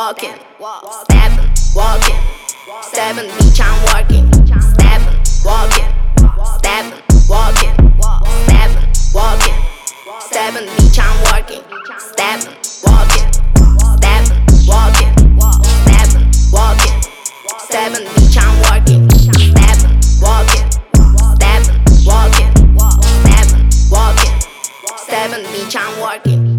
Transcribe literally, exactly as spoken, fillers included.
walking, stepping, walking, seven beach I'm working, stepping, walking, stepping, walking, stepping, walking, seven beach I'm working, stepping, walking, stepping, walking, stepping, walking, seven beach I'm working, stepping, walking, stepping, walking, stepping, walking, seven beach I'm working.